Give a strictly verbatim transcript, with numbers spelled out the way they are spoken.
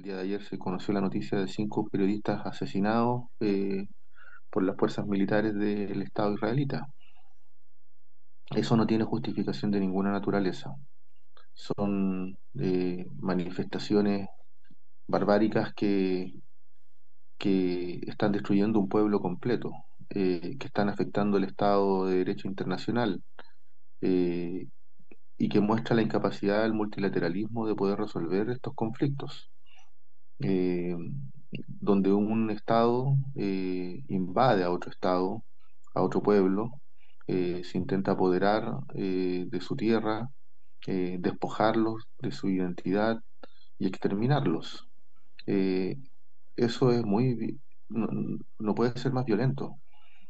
día de ayer se conoció la noticia de cinco periodistas asesinados eh, por las fuerzas militares del Estado israelita. Eso no tiene justificación de ninguna naturaleza. Son eh, manifestaciones barbáricas que, que están destruyendo un pueblo completo, eh, que están afectando el Estado de Derecho internacional, eh, y que muestra la incapacidad del multilateralismo de poder resolver estos conflictos. eh, Donde un Estado eh, invade a otro Estado, a otro pueblo, eh, se intenta apoderar eh, de su tierra, eh, despojarlos de su identidad y exterminarlos. Eh, Eso es muy, vi- no, no puede ser más violento.